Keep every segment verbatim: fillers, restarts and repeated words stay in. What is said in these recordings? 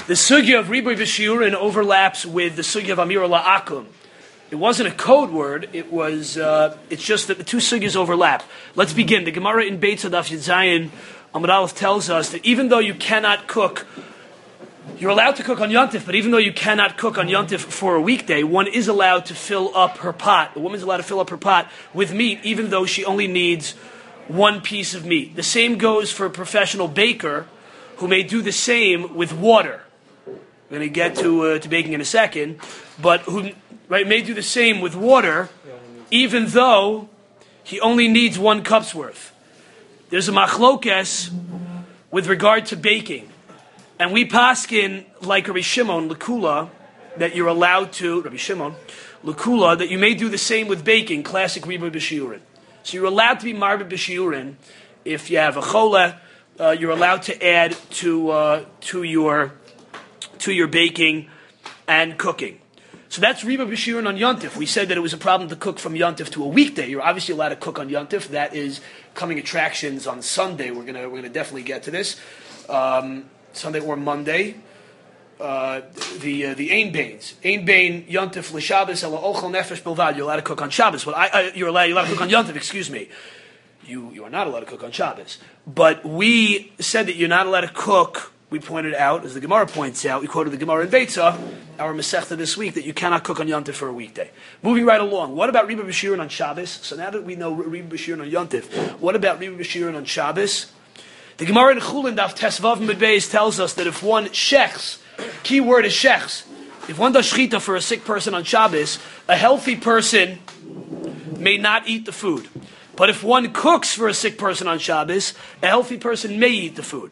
The sugya of Riboy V'Shiurin overlaps with the sugya of Amir La'akum. It wasn't a code word, it was, uh, it's just that the two sugyas overlap. Let's begin. The Gemara in Beit Daf Yud Zayin, Amud Aleph tells us that even though you cannot cook, you're allowed to cook on Yontif, but even though you cannot cook on Yontif for a weekday, one is allowed to fill up her pot. The woman's allowed to fill up her pot with meat, even though she only needs one piece of meat. The same goes for a professional baker who may do the same with water. We're going to get to uh, to baking in a second, but who right may do the same with water, even though he only needs one cup's worth. There's a machlokes with regard to baking, and we paskin like Rabbi Shimon Lekula that you're allowed to Rabbi Shimon Lekula that you may do the same with baking. Classic Riboy B'Shiurin. So you're allowed to be marba b'shiurin if you have a chola. Uh, you're allowed to add to uh, to your to your baking and cooking. So that's Riboy B'Shiurin on Yontif. We said that it was a problem to cook from Yontif to a weekday. You're obviously allowed to cook on Yontif. That is coming attractions on Sunday. We're gonna we're gonna definitely get to this um, Sunday or Monday. Uh, the uh, the Ein Bains, Ein Bain Yontif l'Shabbos ela ochel nefesh bilvad. You're allowed to cook on Shabbos. Well, I, I, you're allowed you're allowed to cook on Yontif. Excuse me. You you are not allowed to cook on Shabbos. But we said that you're not allowed to cook. We pointed out, as the Gemara points out, we quoted the Gemara in Beitzah, our Masechta this week, that you cannot cook on Yontif for a weekday. Moving right along, what about Riboy B'Shiurin on Shabbos? So now that we know Riboy B'Shiurin on Yontif, what about Riboy B'Shiurin on Shabbos? The Gemara in Chulin Daf Tesvav Medbeis tells us that if one shechs, key word is shechs, if one does shchita for a sick person on Shabbos, a healthy person may not eat the food. But if one cooks for a sick person on Shabbos, a healthy person may eat the food.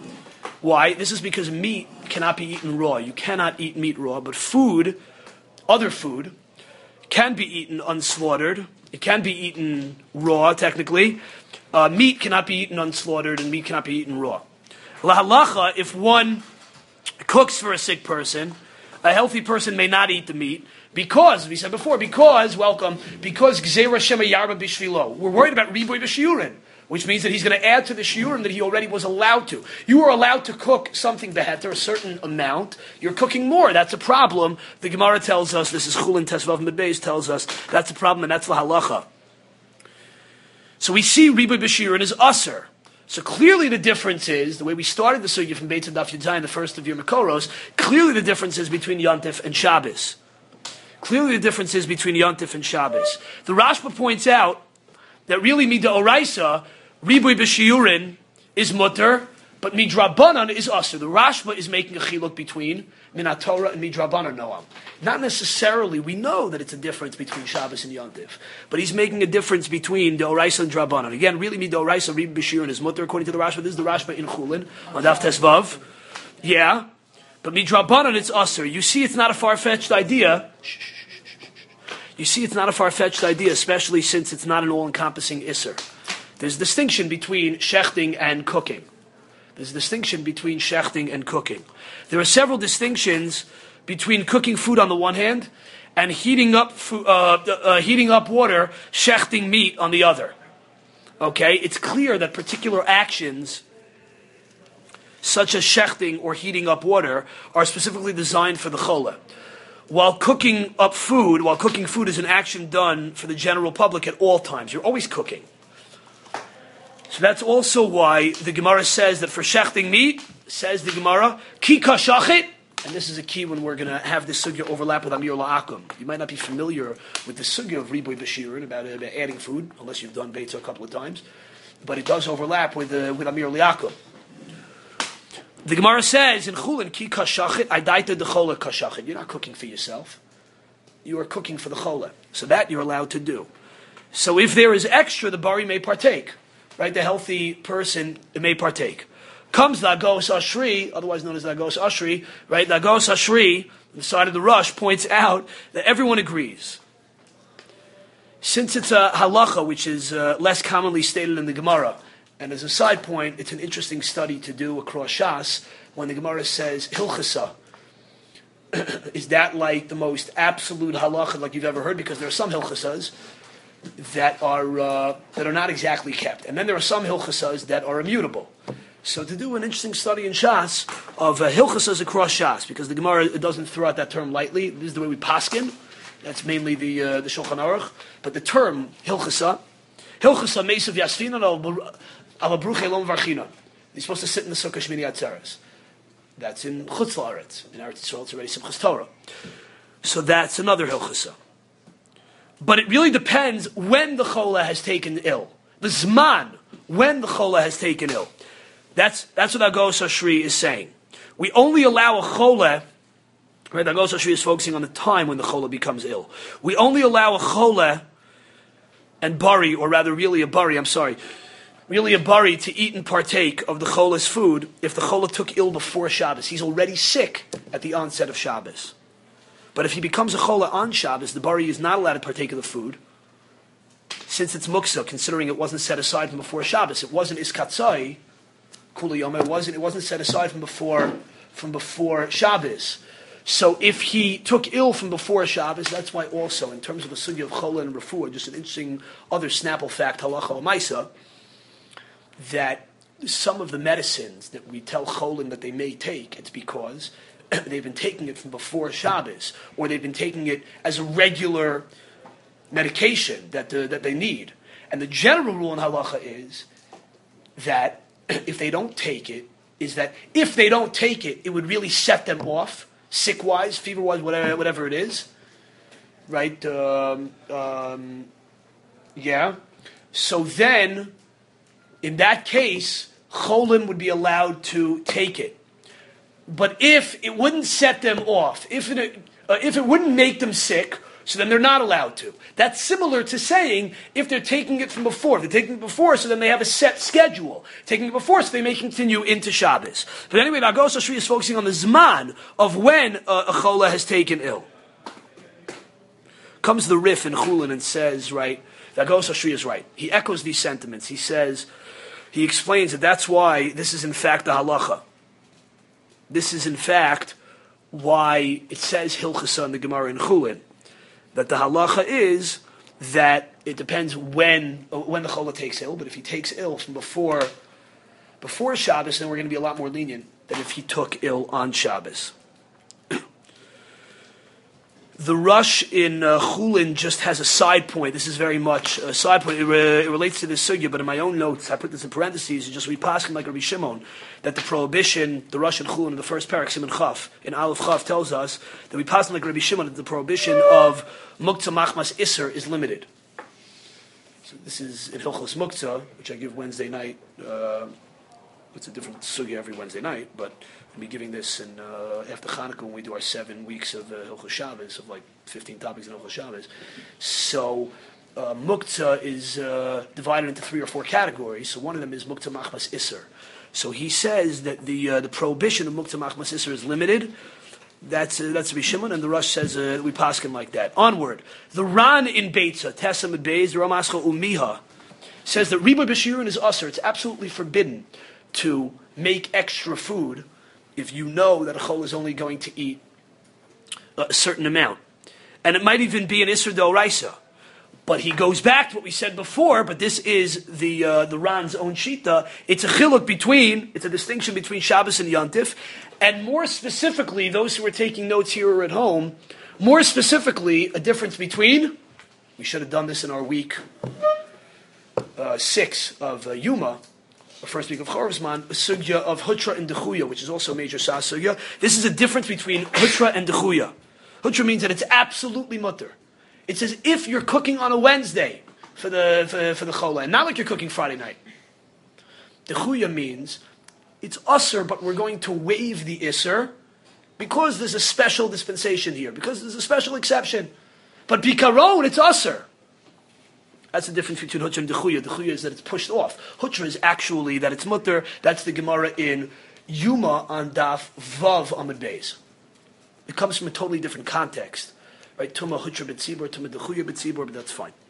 Why? This is because meat cannot be eaten raw. You cannot eat meat raw, but food, other food, can be eaten unslaughtered. It can be eaten raw, technically. Uh, meat cannot be eaten unslaughtered, and meat cannot be eaten raw. La halacha, if one cooks for a sick person, a healthy person may not eat the meat, because, we said before, because, welcome, because Gzeira Shema Yarba Bishvilo. We're worried about Riboy B'Shiurin, which means that he's going to add to the shiurim that he already was allowed to. You are allowed to cook something beheter, a certain amount. You're cooking more. That's a problem. The Gemara tells us, this is Chulin Tesvav Medbeis tells us, that's a problem, and that's la halacha. So we see Riboy B'Shiurin is usser. So clearly the difference is, the way we started the sugya from Beit Daf Yud Zayin, the first of your Makoros, clearly the difference is between Yontif and Shabbos. Clearly the difference is between Yontif and Shabbos. The Rashba points out that really Mida Oraisa, Riboy B'Shiurin is mutter, but Midrabanan is usher. The Rashba is making a chiluk between Minat Torah and Midrabanan Noam. Not necessarily, we know that it's a difference between Shabbos and Yontif, but he's making a difference between the Oraisa and Drabanan. Again, really Mida Oraisa, Riboy B'Shiurin is mutter according to the Rashba. This is the Rashba in Chulin, on Daf Tesvav. Yeah, but Midrabanan it's usher. You see it's not a far-fetched idea. You see it's not a far-fetched idea, especially since it's not an all-encompassing isser. There's a distinction between shechting and cooking. There's a distinction between shechting and cooking. There are several distinctions between cooking food on the one hand and heating up food, uh, uh, heating up water, shechting meat on the other. Okay, it's clear that particular actions, such as shechting or heating up water, are specifically designed for the chola. While cooking up food, while cooking food is an action done for the general public at all times, you're always cooking. So that's also why the Gemara says that for shechting meat, says the Gemara, ki kashachit, and this is a key when we're going to have this sugya overlap with Amir La'akum. You might not be familiar with the sugya of Riboy B'Shiurin about, uh, about adding food, unless you've done Beitzah a couple of times, but it does overlap with uh, with Amir La'akum. The Gemara says in Chulin, ki kashachit, aidaita dechola kashachit. You're not cooking for yourself. You are cooking for the chola. So that you're allowed to do. So if there is extra, the bari may partake. Right, the healthy person may partake. Comes the Agos Ashri, otherwise known as the Agos Ashri, right? The Agos Ashri, on the side of the Rush, points out that everyone agrees. Since it's a halacha, which is uh, less commonly stated in the Gemara, and as a side point, it's an interesting study to do across Shas, when the Gemara says, Hilchasa, is that like the most absolute halacha like you've ever heard? Because there are some Hilchasas that are uh, that are not exactly kept, and then there are some hilchasas that are immutable. So to do an interesting study in Shas of uh, Hilchasas across Shas, because the Gemara doesn't throw out that term lightly. This is the way we paskin. That's mainly the uh, the Shulchan Aruch. But the term Hilchasa, Hilchasa Mesav Yasfinan al Abruch Elom Varchina. He's supposed to sit in the Sukkah Shmini Atzeres. That's in Chutz La'aretz. In Eretz Yisrael, it's already Simchas Torah. So that's another Hilchasa. But it really depends when the Chola has taken ill. The Zman, when the Chola has taken ill. That's that's what Agos Ashri is saying. We only allow a Chola, right? Agos Ashri is focusing on the time when the Chola becomes ill. We only allow a Chola and Bari, or rather really a Bari, I'm sorry, really a Bari to eat and partake of the Chola's food if the Chola took ill before Shabbos. He's already sick at the onset of Shabbos. But if he becomes a Chola on Shabbos, the Bari is not allowed to partake of the food, since it's Muksa, considering it wasn't set aside from before Shabbos. It wasn't Iskatzai, Kula Yom, it wasn't, it wasn't set aside from before, from before Shabbos. So if he took ill from before Shabbos, that's why also, in terms of the sugya of Chola and Refuah, just an interesting other Snapple fact, Halacha Maisa, that some of the medicines that we tell Cholim that they may take, it's because they've been taking it from before Shabbos, or they've been taking it as a regular medication that uh, that they need. And the general rule in halacha is that if they don't take it, is that if they don't take it, it would really set them off, sick-wise, fever-wise, whatever, whatever it is, right? Um, um, yeah. So then, in that case, cholim would be allowed to take it. But if it wouldn't set them off, if it, uh, if it wouldn't make them sick, so then they're not allowed to. That's similar to saying if they're taking it from before. If they're taking it before, so then they have a set schedule. Taking it before, so they may continue into Shabbos. But anyway, Agos Ashri is focusing on the Zman of when uh, a Chola has taken ill. Comes the Rif in Chulin and says, right, Agos Ashri is right. He echoes these sentiments. He says, he explains that that's why this is in fact the halacha. This is in fact why it says Hilchasa in the Gemara in Chulin. That the halacha is that it depends when when the chola takes ill, but if he takes ill from before before Shabbos, then we're going to be a lot more lenient than if he took ill on Shabbos. The Rush in uh, Chulin just has a side point. This is very much a side point. It, re- it relates to this sugya, but in my own notes, I put this in parentheses, just we pass him like Rabbi Shimon, that the prohibition, the Rush in Chulin in the first parak, Simon Chaf, in Aleph Chaf tells us that we pass him like Rabbi Shimon, that the prohibition of Muktzah Machmas Isser is limited. So this is in Hilchos Muktzah, which I give Wednesday night. Uh, it's a different sugya every Wednesday night, but we'll be giving this in uh, after Hanukkah when we do our seven weeks of uh, Hilchos Shabbos, of like fifteen topics in Hilchos Shabbos. So uh, Muktzah is uh, divided into three or four categories. So one of them is Muktzah Machmas Isser. So he says that the uh, the prohibition of Muktzah Machmas Isser is limited. That's uh, that's Rabbi Shimon, and the Rush says uh, we paskin like that. Onward, the Ran in Beitza, Tesam and Beis, the Ramascha Umiha, says that Riba B'Shirun is usher. It's absolutely forbidden to make extra food if you know that a chol is only going to eat a certain amount. And it might even be an Isser D'Oraisa. But he goes back to what we said before, but this is the uh, the Ran's own shita. It's a chiluk between, it's a distinction between Shabbos and Yontif, and more specifically, those who are taking notes here or at home, more specifically, a difference between, we should have done this in our week uh, six of uh, Yuma, the first week of Chorzman, a sugya of Hutra and Dechuya, which is also a major Sas sugya. This is a difference between Hutra and Dechuya. Hutra means that it's absolutely mutter. It's as if you're cooking on a Wednesday for the for, for the chola, and not like you're cooking Friday night. Dechuya means it's usser, but we're going to waive the isser because there's a special dispensation here, because there's a special exception. But bikaron, it's usser. That's the difference between Hutra and Dechuya. Dechuya is that it's pushed off. Hutra is actually that it's mutter. That's the Gemara in Yuma on Daf Vav Amud Beis. It comes from a totally different context. Right? Tuma Hutra B'tzibur, Tuma Dechuya B'tzibur, but that's fine.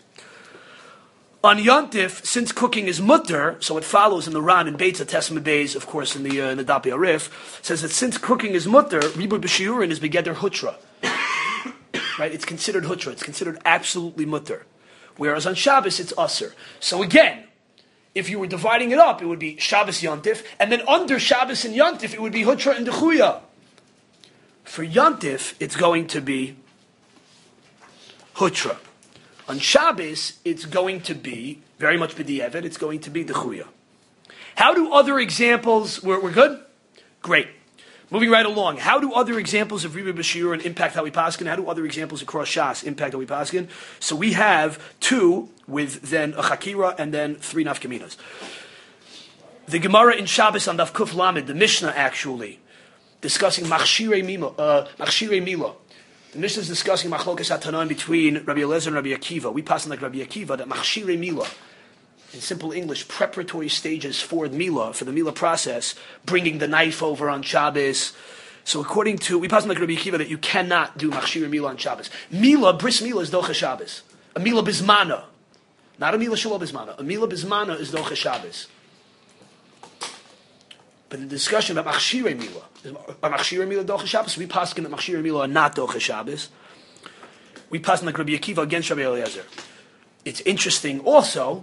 On Yontif, since cooking is mutter, so it follows in the Ran and Beitza, Tesam Beis, of course, in the uh, in the Dapi Arif, says that since cooking is mutter, Ribur B'Shiurin is Begeder Hutra. Right? It's considered Hutra. It's considered absolutely mutter. Whereas on Shabbos, it's Aser. So again, if you were dividing it up, it would be Shabbos Yontif, and then under Shabbos and Yontif, it would be Hutra and Dechuya. For Yontif, it's going to be Hutra. On Shabbos, it's going to be, very much B'di'evet, it's going to be Dechuya. How do other examples, we're, we're good? Great. Moving right along, how do other examples of Riba B'Shiur impact how we paskin? How do other examples across Shas impact how we paskin? So we have two with then a Chakira and then three Nafkaminas. The Gemara in Shabbos on Daf Kuf Lamed, the Mishnah actually, discussing Machshirei Mila. Uh, Machshirei Mila. The Mishnah is discussing Machlokas HaTanoim between Rabbi Eliezer and Rabbi Akiva. We pass on like Rabbi Akiva that Machshirei Mila, in simple English, preparatory stages for the Mila, for the Mila process, bringing the knife over on Shabbos. So according to, we pass on like Rabbi Akiva that you cannot do Machshirei Mila on Shabbos. Mila, bris Mila is Docha Shabbos. A Mila Bismana. Not a Mila Shalom Bismana. A Mila Bismana is Docha Shabbos. But the discussion about Machshirei Mila, are Machshirei Mila Docha Shabbos? We pass on that Machshirei Mila are not Docha Shabbos. We pass on like Rabbi Akiva against Rabbi Eliezer. It's interesting also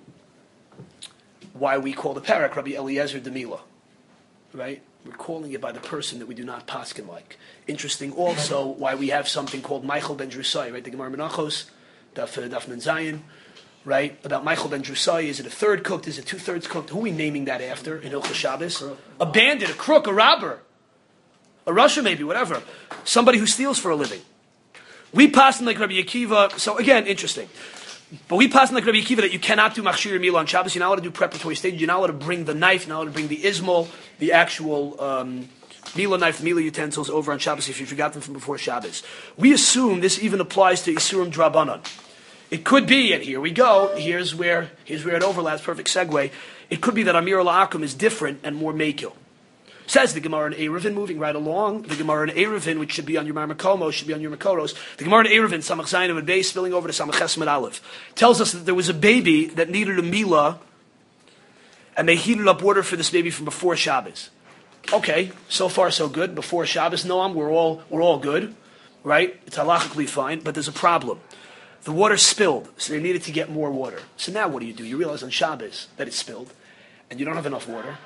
why we call the parak Rabbi Eliezer Demila, right? We're calling it by the person that we do not paskin like. Interesting also why we have something called Michael ben Drusai, right? The Gemara Menachos, Daf uh, Daf Menzayin, right? About Michael ben Drusai, is it a third cooked? Is it two thirds cooked? Who are we naming that after in Hilchos Shabbos? A bandit, a crook, a robber, a Russia maybe, whatever. Somebody who steals for a living. We pass in like Rabbi Akiva. So again, interesting. But we pass in like Rabbi Akiva that you cannot do Machshirei Mila on Shabbos. You're not allowed to do preparatory stages. You're not allowed to bring the knife. You're not allowed to bring the Ismol, the actual um, Mila knife, Mila utensils over on Shabbos if you forgot them from before Shabbos. We assume this even applies to Isurim Drabanan. It could be, and here we go, here's where here's where it overlaps, perfect segue. It could be that Amir La'akum is different and more Mekil. Says the Gemara in Eruvin, moving right along, the Gemara in Eruvin, which should be on your Marmakomo, should be on your Makoros, the Gemara in Eruvin, Samach Zayin and Beis, spilling over to Samach Chesed Aleph, tells us that there was a baby that needed a Mila, and they heated up water for this baby from before Shabbos. Okay, so far so good. Before Shabbos, Noam, we're all we're all good, right? It's halachically fine, but there's a problem. The water spilled, so they needed to get more water. So now what do you do? You realize on Shabbos that it spilled, and you don't have enough water.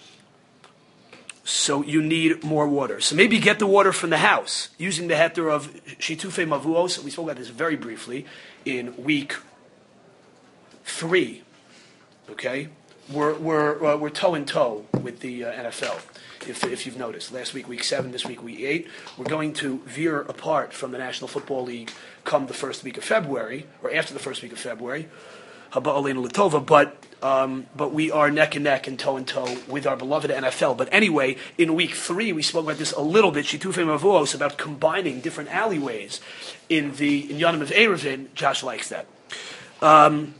So you need more water. So maybe get the water from the house, using the heter of Shitufei Mavuos. We spoke about this very briefly in week three. Okay? We're, we're, uh, we're toe and toe with the uh, N F L, if, if you've noticed. Last week, week seven, this week, week eight. We're going to veer apart from the National Football League come the first week of February, or after the first week of February. Haba Aleinu Latova, but um, but we are neck and neck and toe and toe with our beloved N F L. But anyway, in week three, we spoke about this a little bit, Shitufei Mavuos, about combining different alleyways in the in Yonim of Eruvin. Josh likes that. Um,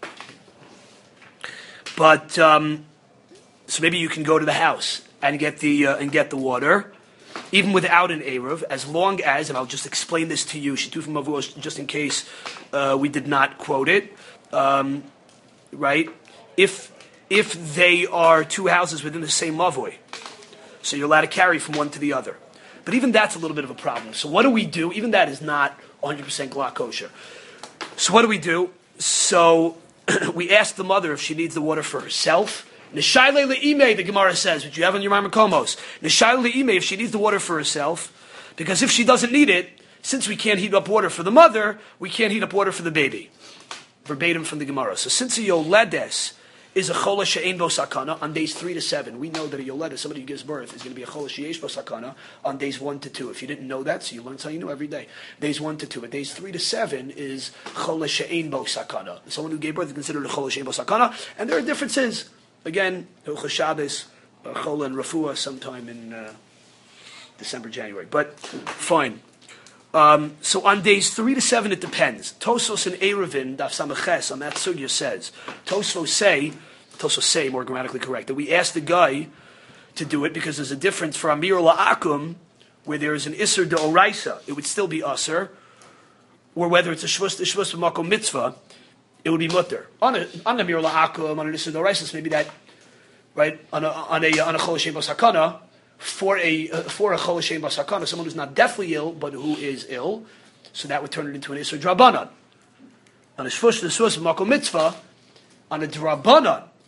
but um, so maybe you can go to the house and get the uh, and get the water, even without an Eruv, as long as, and I'll just explain this to you, Shitufei Mavuos, just in case uh, we did not quote it. Um, right? If if they are two houses within the same mavoi, so you're allowed to carry from one to the other. But even that's a little bit of a problem. So what do we do? Even that is not one hundred percent glak kosher. So what do we do? So we ask the mother if she needs the water for herself. Neshayle le'imei, the Gemara says, which you have on your Marmakomos. Neshayle le'imei, if she needs the water for herself, because if she doesn't need it, since we can't heat up water for the mother, we can't heat up water for the baby. Verbatim from the Gemara. So since a yoledes is a chola she'ein bo sakana on days three to seven, we know that a yoledes, somebody who gives birth, is going to be a chola she'esh bo sakana on days one to two. If you didn't know that, so you learn something new every day. Days one to two. But days three to seven is chola she'ein bo sakana. Someone who gave birth is considered a chola she'ein bo sakana. And there are differences. Again, Hilchos Shabbos, chola and refuah sometime in uh, December, January. But fine. Um, so on days three to seven, it depends. Tosos and Eruvin, Daf Samaches, on that sugya says, Tosos say, Tosos say, more grammatically correct, that we asked the guy to do it because there's a difference for Amir La'akum, where there is an Isser De'oraisa, it would still be Asr, or whether it's a Shvus, a Shvus B'makom Mitzvah, it would be Mutter. On a, on Amir La'akum, on an Isser De'oraisa, maybe that, right, on a, on a, on a Chol Hashem B'Sakana, for a uh, for a chol she'ein bo sakana, someone who's not deathly ill but who is ill, so that would turn it into an isur drabanan. On a shvush l'suas makom mitzvah, on a drabanan,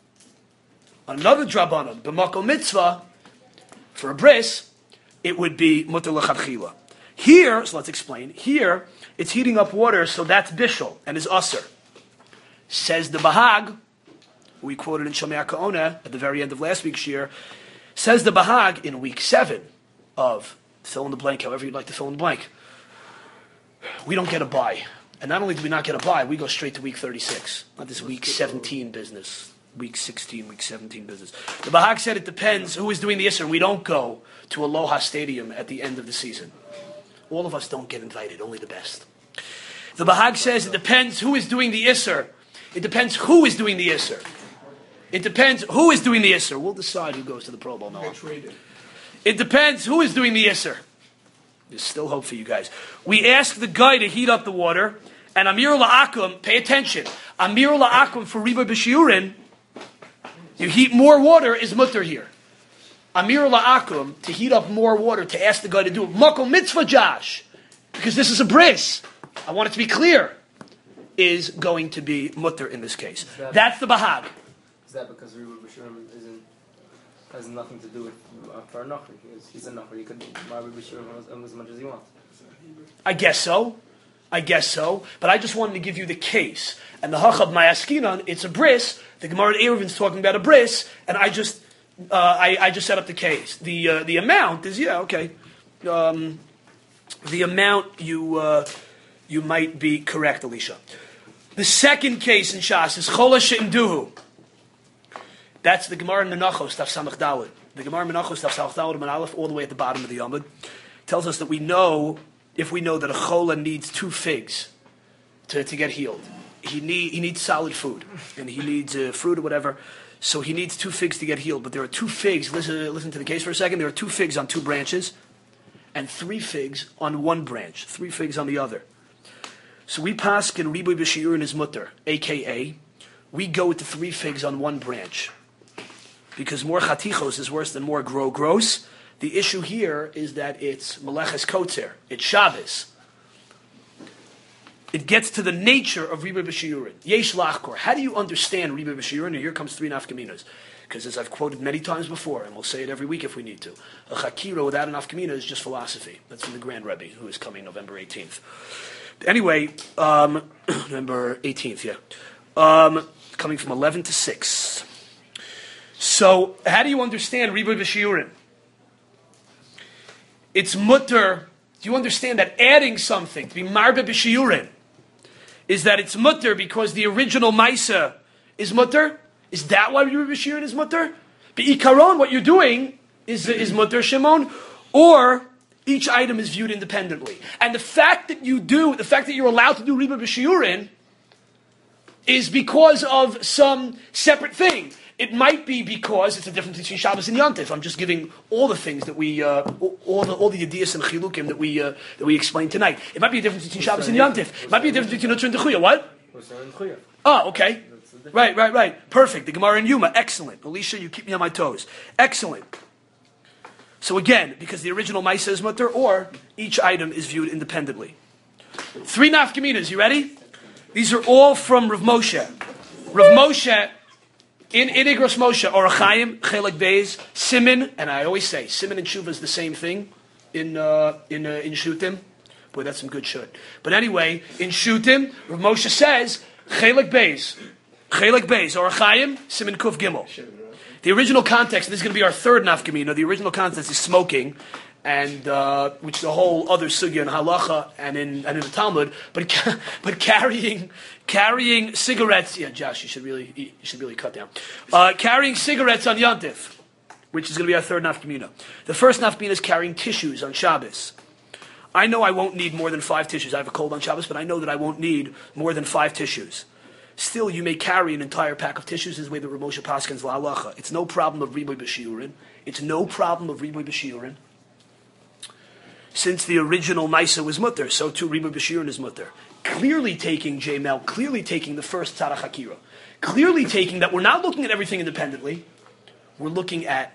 Another drabanan, b'makom mitzvah, for a bris, it would be mutter l'chadchila. Here, so let's explain. Here, it's heating up water, so that's bishul and is usher. Says the Bahag, we quoted in Shomei HaKa'ona at the very end of last week's year. Says the Bahag in week seven of fill in the blank, however you'd like to fill in the blank. We don't get a buy. And not only do we not get a buy, we go straight to week thirty-six. Not this week seventeen business. Week sixteen, week seventeen business. The Bahag said it depends who is doing the Isser. We don't go to Aloha Stadium at the end of the season. All of us don't get invited, only the best. The Bahag says it depends who is doing the Isser. It depends who is doing the Isser. It depends who is doing the Isser. We'll decide who goes to the Pro Bowl now. It depends who is doing the Isser. There's still hope for you guys. We ask the guy to heat up the water, and Amir La'akum, pay attention, Amir La'akum for Riba B'Shiurin, you heat more water is mutter here. Amir La'akum, to heat up more water, to ask the guy to do it. Makom mitzvah, Josh, because this is a bris. I want it to be clear, is going to be mutter in this case. That, That's the Bahag. Is that because Riba B'Shiurin isn't has nothing to do with uh, for a Nachri? He's a Nachri. He could marry B'Shiurin as much as he wants. I guess so. I guess so. But I just wanted to give you the case. And the Hachab Mayaskinan, it's a bris. The Gemara at Erevin's talking about a bris, and I just uh, I, I just set up the case. The uh, the amount is, yeah, okay. Um, the amount you uh, you might be correct, Alicia. The second case in Shas is Chola She'imduhu. That's the Gemara in Menachos, Taf Samach Daled. The Gemara in Menachos, Taf Samach Daled, and Aleph, all the way at the bottom of the Yamud, tells us that we know, if we know that a chola needs two figs to, to get healed. He need he needs solid food, and he needs uh, fruit or whatever. So he needs two figs to get healed. But there are two figs. Listen, listen to the case for a second. There are two figs on two branches, and three figs on one branch. Three figs on the other. So we paskin Riboy B'Shiurin is mutter, aka we go with the three figs on one branch, because more chatichos is worse than more gro gross. The issue here is that it's Meleches Kotzer. It's Shabbos. It gets to the nature of Riba B'Shiurin. Yesh Lachkor. How do you understand Riba B'Shiurin? And here comes three nafkaminas. Because as I've quoted many times before, and we'll say it every week if we need to, a chakira without a nafkamina is just philosophy. That's from the Grand Rebbe, who is coming November eighteenth. Anyway, um, November eighteenth, yeah. Um, coming from eleven to six. So, how do you understand Riba B'Shiurin? It's mutter. Do you understand that adding something to be marbe b'shiurin is that it's mutter because the original maisa is mutter? Is that why Riba B'Shiurin is mutter? Be'ikaron, what you're doing is is mutter Shimon, or each item is viewed independently. And the fact that you do, the fact that you're allowed to do Riba B'Shiurin is because of some separate thing. It might be because it's a difference between Shabbos and Yontif. I'm just giving all the things that we, uh, all the all the Yediyas and Chilukim that we uh, that we explained tonight. It might be a difference between Shabbos and Yontif. It might be a difference between Utzur and Dechuya. What? Oh, okay. Right, right, right. Perfect. The Gemara in Yuma. Excellent. Alicia, you keep me on my toes. Excellent. So again, because the original Maisa is mutter, or each item is viewed independently. Three nafkaminas. You ready? These are all from Rav Moshe. Rav Moshe. In in Igros Moshe, Orachayim, Chelek Beis, Simin, and I always say Simin and Shuva is the same thing in uh, in uh, in Shutim. Boy, that's some good shut. But anyway, in Shutim, Rav Moshe says Chelek Beis, Chelek Beis, Orachayim, Simin Kuf Gimel. The original context, and this is going to be our third nafkamina. The original context is smoking, and uh, which is a whole other sugya in halacha and in and in the Talmud. But ca- but carrying carrying cigarettes, yeah, Josh, you should really you should really cut down. Uh, carrying cigarettes on Yontif, which is going to be our third nafkamina. The first nafkamina is carrying tissues on Shabbos. I know I won't need more than five tissues. I have a cold on Shabbos, but I know that I won't need more than five tissues. Still, you may carry an entire pack of tissues. This is the way the Rav Moshe paskins la'alacha. It's no problem of riboy b'shiurin. It's no problem of riboy b'shiurin. Since the original Maisa was mutter, so too Riboy B'Shiurin is mutter. Clearly taking J Mel, clearly taking the first Tzarach Hakira. Clearly taking that we're not looking at everything independently. We're looking at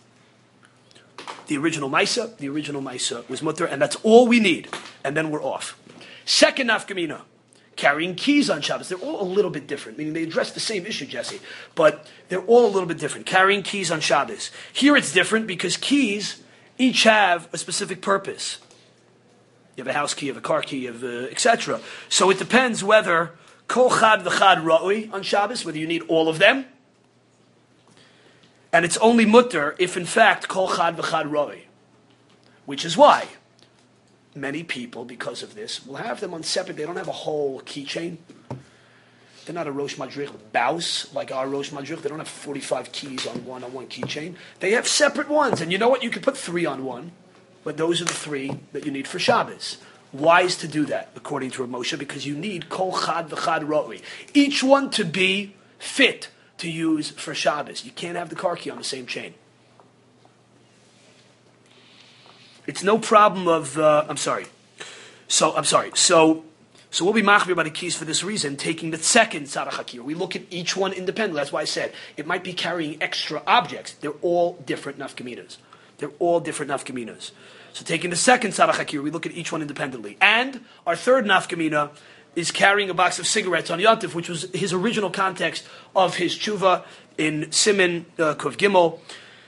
the original Maisa. The original Maisa was mutter, and that's all we need. And then we're off. Second nafkamina. carrying keys on Shabbos. They're all a little bit different, meaning they address the same issue, Jesse, but they're all a little bit different. Carrying keys on Shabbos. Here it's different because keys each have a specific purpose. You have a house key, you have a car key, you have uh, et cetera. So it depends whether kol chad v'chad ra'ui on Shabbos, whether you need all of them, and it's only mutter if in fact kol chad v'chad ra'ui, which is why many people, because of this, will have them on separate. They don't have a whole keychain. They're not a Rosh Madrich Baus like our Rosh Madrich. They don't have forty-five keys on one on one keychain. They have separate ones, and you know what? You can put three on one, but those are the three that you need for Shabbos. Wise to do that, according to Rav Moshe, because you need kol chad v'chad ra'ui. Each one to be fit to use for Shabbos. You can't have the car key on the same chain. It's no problem of, uh, I'm sorry. So, I'm sorry. So, so we'll be machmir by the keys for this reason, taking the second tzarach hakir. We look at each one independently. That's why I said it might be carrying extra objects. They're all different nafkaminas. They're all different nafkaminas. So taking the second tzarach hakir, we look at each one independently. And our third nafkamina is carrying a box of cigarettes on Yontif, which was his original context of his tshuva in Siman uh, Kuf Gimel.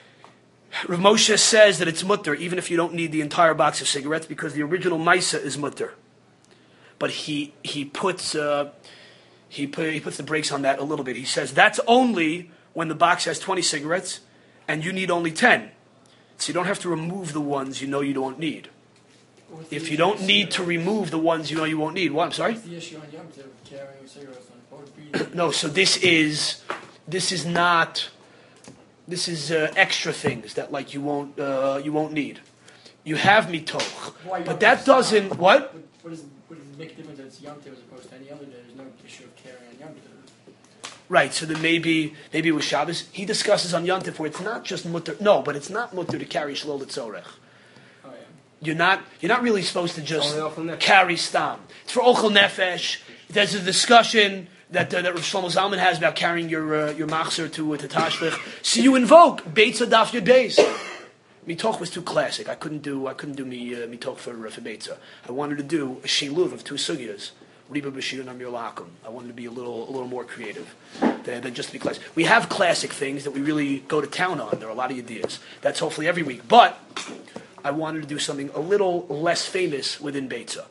Rav Moshe says that it's mutter, even if you don't need the entire box of cigarettes, because the original maisa is mutter. But he he puts uh, he put, he puts the brakes on that a little bit. He says that's only when the box has twenty cigarettes and you need only ten. So you don't have to remove the ones you know you don't need. If you don't need to remove the ones you know you won't need, what? I'm sorry. What's the issue on Yom Tov carrying cigarettes on board? No, so this is this is not. This is uh, extra things that like you won't uh, you won't need. You have mitoch, but that doesn't what? What does what does it make a difference that it's Yom Tov as opposed to any other day? There's no issue of carrying on Yom Tov. Right. So then maybe maybe with Shabbos he discusses on Yom Tov where it's not just mutter. No, but it's not mutter to carry shlol tzorech. Oh yeah. You're not you're not really supposed to just Only ochel nefesh. carry stam. It's for ochel nefesh. There's a discussion that uh, that Rav Shlomo Zalman has about carrying your uh, your machzer to uh, to tashlich. So you invoke Beitza Daf Yud Beis. Mitoch was too classic. I couldn't do I couldn't do me uh, mitoch for uh, for Beitza. I wanted to do a shiluv of two sugyas, Riba B'Shir and Amir Lakum. I wanted to be a little a little more creative than, than just to be classic. We have classic things that we really go to town on. There are a lot of ideas. That's hopefully every week. But I wanted to do something a little less famous within Beitza.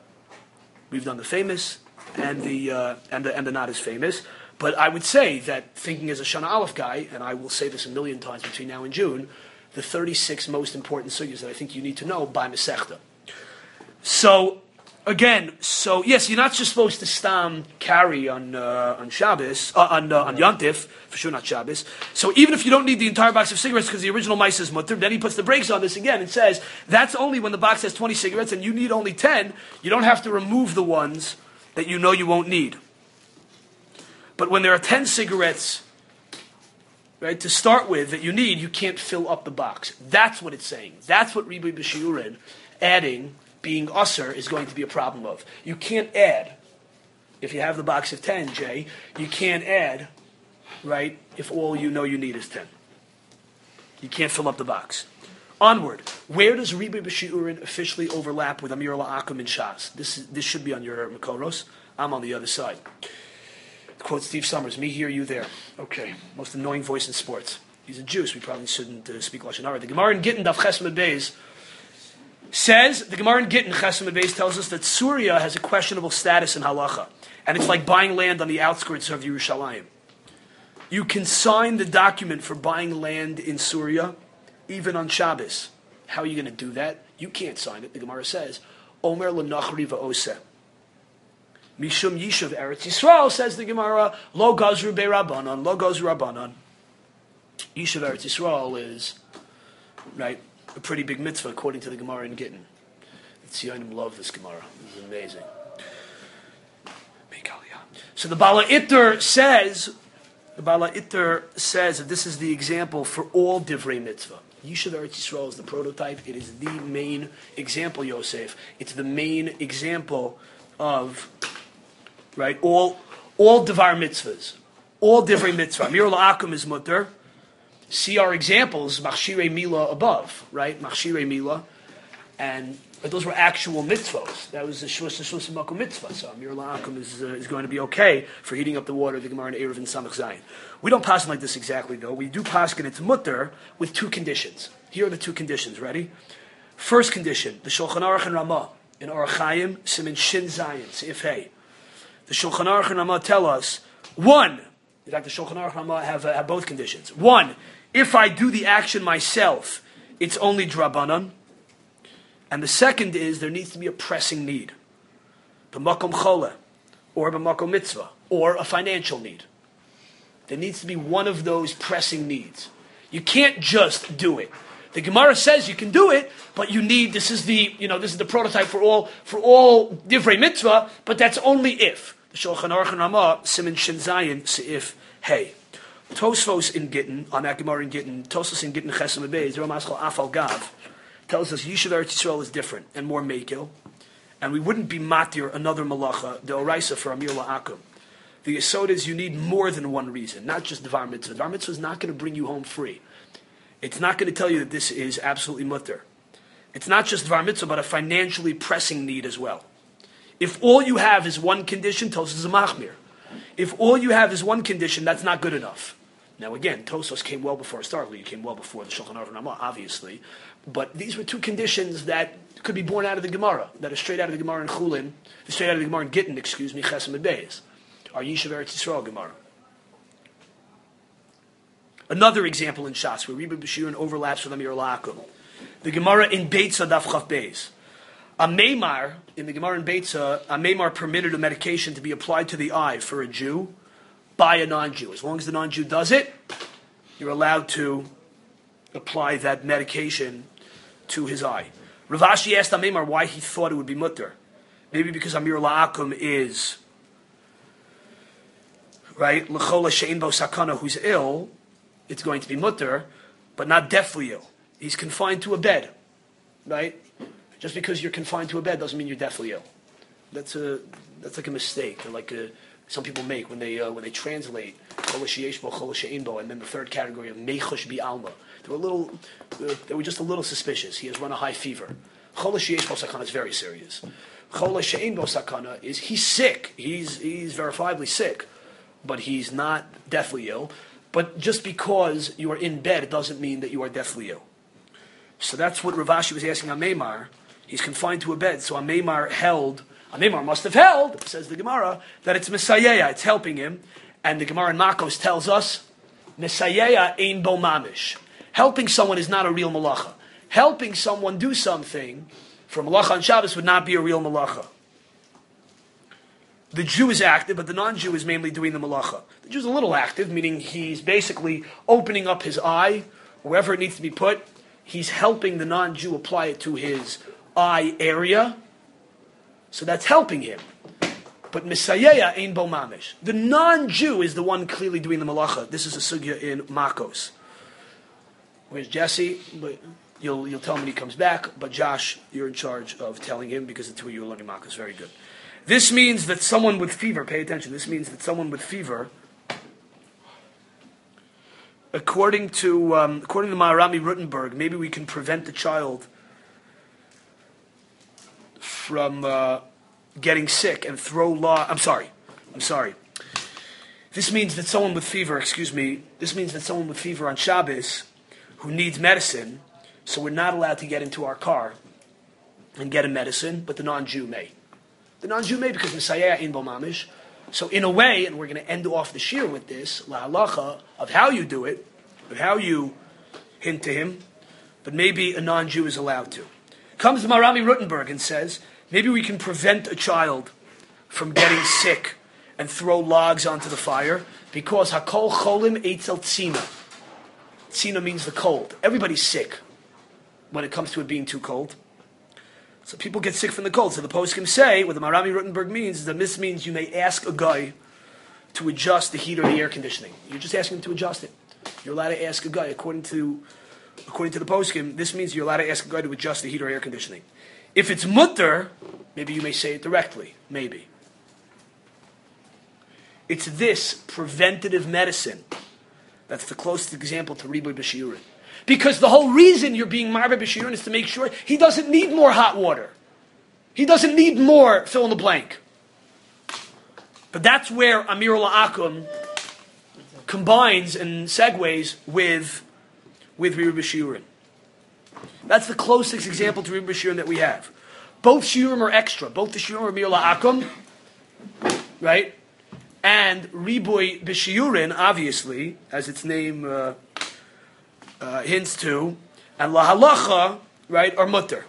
We've done the famous and the uh, and the and the not as famous. But I would say that thinking as a Shana Aleph guy, and I will say this a million times between now and June, the thirty-six most important sugyas that I think you need to know by Masechta. So again, so yes, you're not just supposed to stam carry on uh, on Shabbos uh, on uh, on Yontif, for sure not Shabbos. So even if you don't need the entire box of cigarettes because the original mice is mutter, then he puts the brakes on this again and says that's only when the box has twenty cigarettes and you need only ten. You don't have to remove the ones that you know you won't need. But when there are ten cigarettes, right, to start with that you need, you can't fill up the box. That's what it's saying. That's what Ribi B'Shiurin, adding, being usser, is going to be a problem of. You can't add, if you have the box of ten, Jay, you can't add, right, if all you know you need is ten. You can't fill up the box. Onward. Where does Ribi B'Shiurin officially overlap with Amir La'akum in Shas? This, is, this should be on your Makoros. I'm on the other side. Quote Steve Summers, me here, you there. Okay, most annoying voice in sports. He's a Jew, so we probably shouldn't uh, speak Lashon Hara. The Gemara in Gittin, Daf Ches Amud Beis, says, the Gemara in Gittin, Ches Amud Beis, tells us that Surya has a questionable status in halacha, and it's like buying land on the outskirts of Yerushalayim. You can sign the document for buying land in Surya, even on Shabbos. How are you going to do that? You can't sign it. The Gemara says, Omer l'nachri va'oseh. Mishum Yishuv Eretz Yisrael, says the Gemara, Lo Gazru Be'Rabbanon, Lo Gazru Rabbanon. Yishuv Eretz Yisrael is, right, a pretty big mitzvah according to the Gemara in Gittin. The Tzionim love this Gemara. This is amazing. So the Bala Itter says, the Bala Itter says that this is the example for all Divrei Mitzvah. Yishuv Eretz Yisrael is the prototype. It is the main example, Yosef. It's the main example of, right, all all Devar mitzvahs, all Divrei mitzvah. Amir La'akum is mutter. See our examples, Machshirei Mila above, right? Machshirei Mila. And but those were actual mitzvos. That was the shus shus makom mitzvah. So Amir La'akum is, uh, is going to be okay for heating up the water, the Gemara and Erev and Samach Zayin. We don't pass like this exactly, though. We do pass and it's mutter with two conditions. Here are the two conditions. Ready? First condition, the Shulchan Aruch and Ramah in Orach Chaim, Siman Shin Zayin, Seif Hey. The Shulchan Aruch and Ramah tell us, one, in fact, the Shulchan Aruch and Ramah have, uh, have both conditions. One, if I do the action myself, it's only drabanan. And the second is there needs to be a pressing need. B'makom chole, or b'makom mitzvah, or a financial need. There needs to be one of those pressing needs. You can't just do it. The Gemara says you can do it, but you need, this is the, you know, this is the prototype for all, for all divrei mitzvah, but that's only if. The Shulchan Aruch and Ramah, Siman Shin Zayin, Seif Hey. Tosfos in Gittin, on that Gemara in Gittin, Tosfos in Gittin Chesem Beis, Ramaschal Afal Gav, tells us Yishuv Eretz Yisrael is different and more mekil, and we wouldn't be matir another malacha, the oraisa for Amir La'akum. The yesod is you need more than one reason, not just Dvar Mitzvah. Dvar Mitzvah is not going to bring you home free. It's not going to tell you that this is absolutely mutter. It's not just Dvar Mitzvah, but a financially pressing need as well. If all you have is one condition, Tosfos is a machmir. If all you have is one condition, that's not good enough. Now again, Tosfos came well before historically, it came well before the Shulchan Aruch and Ramah, obviously. But these were two conditions that could be born out of the Gemara, that are straight out of the Gemara in Chulin, straight out of the Gemara in Gittin, excuse me, Chesem Beis, our Yishuv Eretz Yisrael Gemara. Another example in Shas, where Rebbe B'Shirin overlaps with Amir La'akum. The Gemara in Beitza Daf Chaf Beis. A Meimar, in the Gemara in Beitza, a Meimar permitted a medication to be applied to the eye for a Jew by a non-Jew. As long as the non-Jew does it, you're allowed to apply that medication to his eye. Rav Ashi asked Amemar why he thought it would be mutter. Maybe because Amir La'akum is, right, l'chola she'en bo sakana, who's ill, it's going to be mutter, but not deathly ill. He's confined to a bed, right? Just because you're confined to a bed doesn't mean you're deathly ill. That's a that's like a mistake. They're like a, some people make when they uh, when they translate chola she'esh bo, chola she'en bo, and then the third category of mechush bi alma. They were a little, uh, they were just a little suspicious. He has run a high fever. Chola she'esh bo sakana is very serious. Chola she'en bo sakana is he's sick. He's he's verifiably sick, but he's not deathly ill. But just because you are in bed, it doesn't mean that you are deathly ill. So that's what Rav Ashi was asking Amemar. He's confined to a bed, so Amemar held. Amemar must have held, says the Gemara, that it's Mesayeya, it's helping him. And the Gemara in Makos tells us, Mesayeya ein bo mamish. Helping someone is not a real malacha. Helping someone do something for malacha on Shabbos would not be a real malacha. The Jew is active, but the non-Jew is mainly doing the malacha. The Jew is a little active, meaning he's basically opening up his eye, wherever it needs to be put. He's helping the non-Jew apply it to his eye area. So that's helping him. But Misayeya ein bo mamish. The non-Jew is the one clearly doing the malacha. This is a sugya in Makos. Where's Jesse? But you'll you'll tell him when he comes back. But Josh, you're in charge of telling him because the two of you are learning Makos. Very good. This means that someone with fever, pay attention, this means that someone with fever, according to um, according to Maharami Rutenberg, maybe we can prevent the child from uh, getting sick and throw law. I'm sorry. I'm sorry. This means that someone with fever, excuse me, this means that someone with fever on Shabbos who needs medicine, so we're not allowed to get into our car and get a medicine, but the non-Jew may. The non-Jew may because Messiah in bo mamish. So in a way, and we're going to end off the shir with this, la halacha, of how you do it, of how you hint to him, but maybe a non-Jew is allowed to. Comes Marami Rutenberg and says, maybe we can prevent a child from getting sick and throw logs onto the fire because hakol cholim eitzel tzina. Tzina means the cold. Everybody's sick when it comes to it being too cold. So people get sick from the cold. So the poskim say, what the Marami Rutenberg means is that this means you may ask a guy to adjust the heat or the air conditioning. You're just asking him to adjust it. You're allowed to ask a guy, according to according to the poskim, this means you're allowed to ask a guy to adjust the heat or air conditioning. If it's mutter, maybe you may say it directly. Maybe. It's this preventative medicine that's the closest example to Riboy B'Shiurin. Because the whole reason you're being marbe b'shirun is to make sure he doesn't need more hot water. He doesn't need more fill in the blank. But that's where Amir La'akum combines and segues with with Riba B'Shiurim. That's the closest example to Riba B'Shiurim that we have. Both Shiurim are extra. Both the Shiurim are Amir La'akum, right? And Riboy B'Shiurim, obviously, as its name uh, uh, hints to, and Lahalacha, right, are Mutter.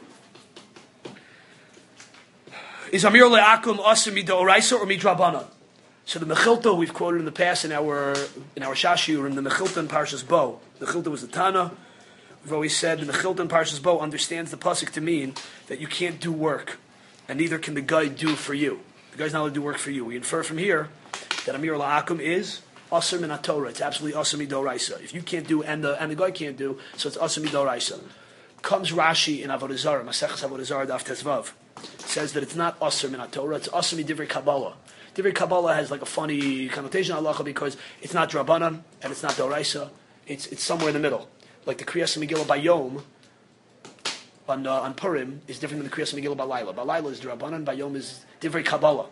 Is Amir La'akum Asim Midoraisa or Midrabanan? So the Mechilta we've quoted in the past in our in our Shashiur in the Mechilta in Parshas Bo. The Mechilta was the Tana. We've always said the Mechilta in Parshas Bo understands the pasuk to mean that you can't do work, and neither can the guy do for you. The guy's not allowed to do work for you. We infer from here that Amir La'akum is Asr min Torah. It's absolutely Asr midoraisa. If you can't do and the and the guy can't do, so it's Asr midoraisa. Comes Rashi in Avodah Zarah, Maseches Avodah Zarah Daf Tezvav, says that it's not Asr min Torah. It's Asr midivrei Kabbalah. Divrei Kabbalah has like a funny connotation halacha because it's not Drabanan and it's not Doraisa. It's it's somewhere in the middle. Like the Kriyas Megillah Bayom on uh, on Purim is different than the Kriyas Megillah Balayla. Balayla is Drabanan, Bayom is Divrei Kabbalah.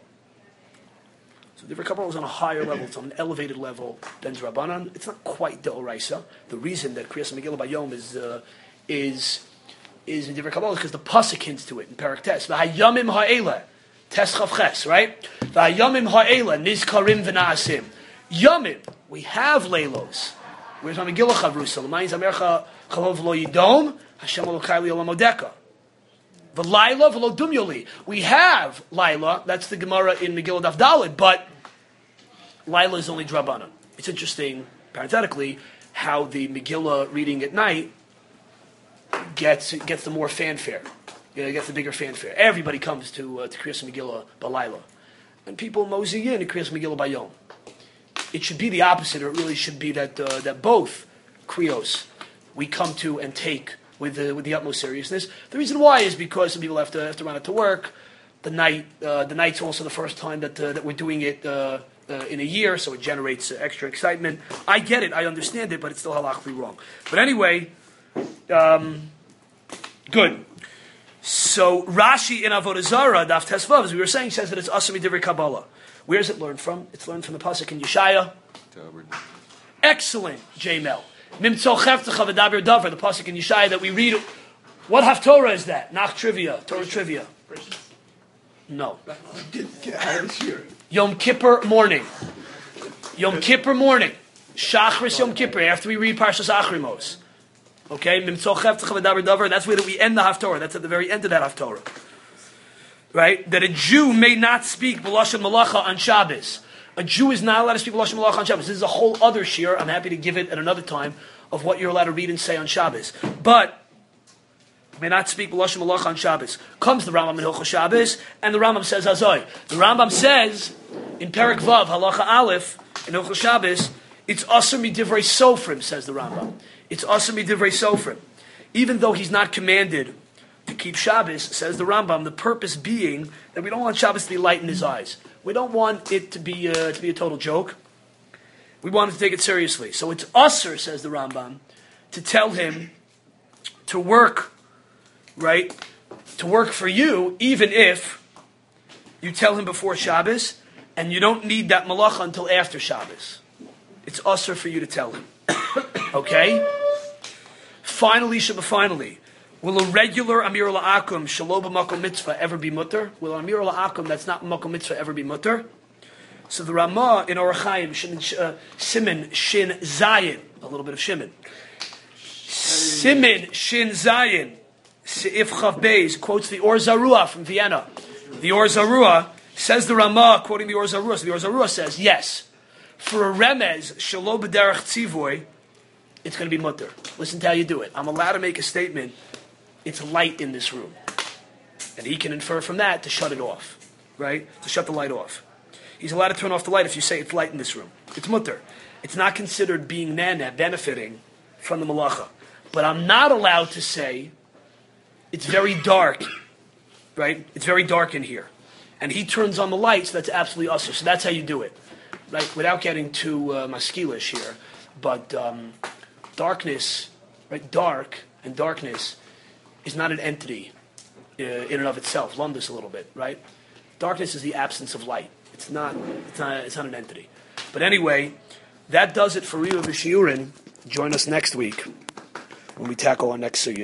So Divrei Kabbalah is on a higher level. It's on an elevated level than Drabanan. It's not quite Doraisa. The reason that Kriyas Megillah Bayom is uh, is is in Divrei Kabbalah is because the pasuk hints to it in Parak Tes. V'hayamim ha'eleh. Tes Chavches, right? V'ayamim ha'ela nizkarim v'na'asim. Yamim, we have leilos. Where's my Megillah Chavrusa? L'mayim zamercha chalov lo yidom, Hashem alokai li olam odeka. V'layla v'lo dumyoli. We have Laila, that's the Gemara in Megillah Daf Daled, but Laila is only Drabanan. It's interesting, parenthetically, how the Megillah reading at night gets gets the more fanfare. Yeah, it gets the bigger fanfare. Everybody comes to uh, to Kriyas Megillah Balayla, and people mosey in to Kriyas Megillah Bayom. It should be the opposite. Or it really should be that uh, that both Kriyos we come to and take with the with the utmost seriousness. The reason why is because some people have to have to run out to work. The night uh, the night's also the first time that uh, that we're doing it uh, uh, in a year, so it generates uh, extra excitement. I get it, I understand it, but it's still halachically wrong. But anyway, um, good. So Rashi in Avodah Zarah, Daf Tesvav, as we were saying, says that it's Asami Divrei Kabbalah. Where is it learned from? It's learned from the pasuk in Yeshaya. Excellent, J Mel. Mimtzo Cheftecha V'daber Davar, the pasuk in Yeshaya that we read. What Haftorah is that? Nach trivia, Torah trivia. No. Yom Kippur morning. Yom Kippur morning. Shachris Yom Kippur. After we read Parshas Achrimos. Okay, that's where we end the Haftorah. That's at the very end of that Haftorah. Right? That a Jew may not speak B'lashon Malacha on Shabbos. A Jew is not allowed to speak B'lashon Malacha on Shabbos. This is a whole other shir. I'm happy to give it at another time of what you're allowed to read and say on Shabbos. But may not speak B'lashon Malacha on Shabbos. Comes the Rambam in Hilchos Shabbos, and the Rambam says Azoi. The Rambam says in Perek Vav Halacha Aleph in Hilchos Shabbos, it's Asur Midivrei Sofrim, says the Rambam. It's Asur Midivrei Sofrim. Even though he's not commanded to keep Shabbos, says the Rambam, the purpose being that we don't want Shabbos to be light in his eyes. We don't want it to be uh, to be a total joke. We want him to take it seriously. So it's Asur, says the Rambam, to tell him to work, right? To work for you, even if you tell him before Shabbos, and you don't need that malacha until after Shabbos. It's Asur for you to tell him. Okay? Finally, Shabbat, finally. Will a regular Amir La'akum Shaloba Makom Mitzvah ever be mutter? Will an Amir La'akum that's not Makom Mitzvah ever be mutter? So the Ramah in Orach Chaim, uh, Siman Shin Zayin, a little bit of Shimon. Siman Shin Zayin, Seif Chav Beis, quotes the Or Zarua from Vienna. The Or Zarua says the Ramah, quoting the Or Zarua, so the Or Zarua says, yes, for a Remez, Shaloba Derech Tzivoy, it's going to be mutter. Listen to how you do it. I'm allowed to make a statement. It's light in this room. And he can infer from that to shut it off. Right? To shut the light off. He's allowed to turn off the light if you say it's light in this room. It's mutter. It's not considered being nana, benefiting from the malacha. But I'm not allowed to say it's very dark. Right? It's very dark in here. And he turns on the light, so that's absolutely usher. So that's how you do it. Right? Without getting too uh, maskilish here. But um, darkness right? Dark and darkness is not an entity uh, in and of itself. Learn this a little bit, right? Darkness is the absence of light. It's not. It's not. It's not an entity. But anyway, that does it for Riva B'Shiurin. Join us next week when we tackle our next sugya.